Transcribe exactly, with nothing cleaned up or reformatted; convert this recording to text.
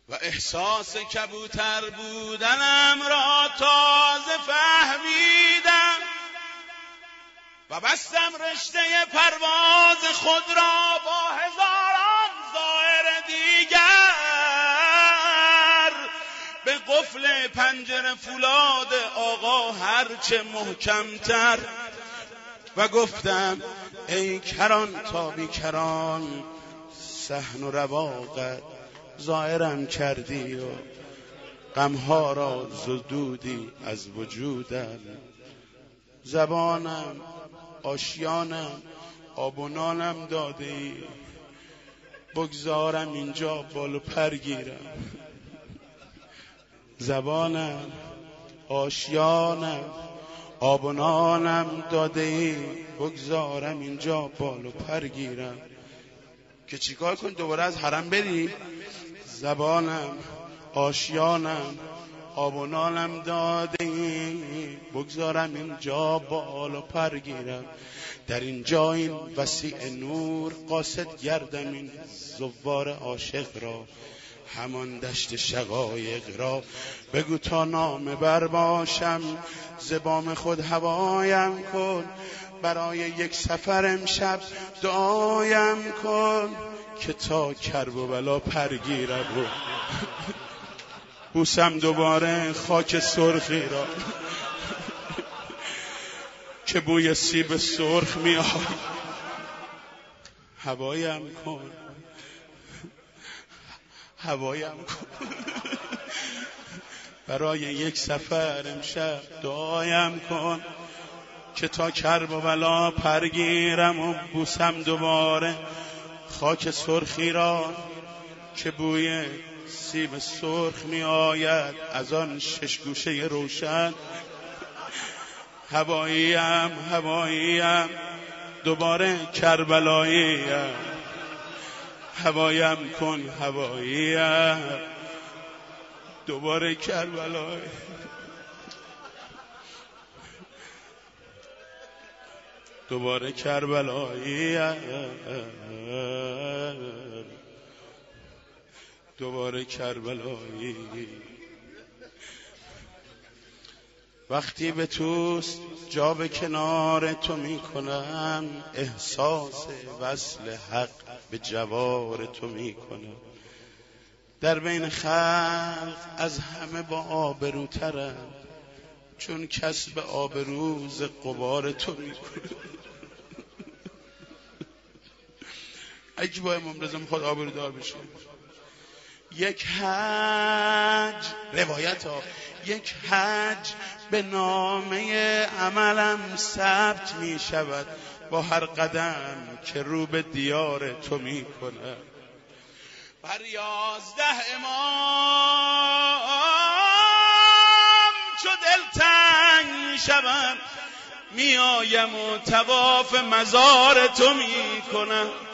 و احساس کبوتر بودنم را تازه فهمیدم و بستم رشته پرواز خود را با هزاران زائر دیگر به قفل پنجره فولاد آقا هرچه محکمتر و گفتم ای کران تا بی کران صحن و رواقت ظاهرم کردی و غمها را زدودی از وجودم. زبانم آشیانم آب و نانم داده ای، بگذارم اینجا بال و پر گیرم. زبانم آشیانم آب و نانم داده ای، بگذارم اینجا بال و پر گیرم. که چیکار کن دوباره از حرم بری؟ زبانم آشیانم آب و نانم داده ای، بگذارم اینجا بال و پر گیرم. در اینجا این وسیع نور قاصد گردم این زوار عاشق را، همان دشت شقایق را. بگو تا نامه بر باشم زبام خود هوایم کن، برای یک سفر امشب دعایم کن که تا کرب و بلا پرگیرم و بوسم دوباره خاک سرخی را که بوی سیب سرخ می آید. هوایم کن هوایم کن برای یک سفر امشب دعایم کن که تا کرب و بلا پرگیرم و بوسم دوباره خاک سرخی را که بوی سیب سرخ می آید از آن شش گوشه روشن. هواییم هواییم دوباره کربلاییم، هوایم کن هواییم دوباره کربلایی. دوباره کربلایی دوباره کربلایی. وقتی به توست جا به کنار تو می کنم، احساس وصل حق به جوار تو می کنم. در بین خلق از همه با آبروترم، چون کسب آبروز غبار تو می کنم. اگه با امام رضا میخواد آبرودار بشه، یک حج روایت ها یک حج به نامه عملم ثبت می شود با هر قدم که رو به دیار تو می کنم. بر یازده امام چو دلتنگ می شوم، می آیم و طواف مزار تو می کنم.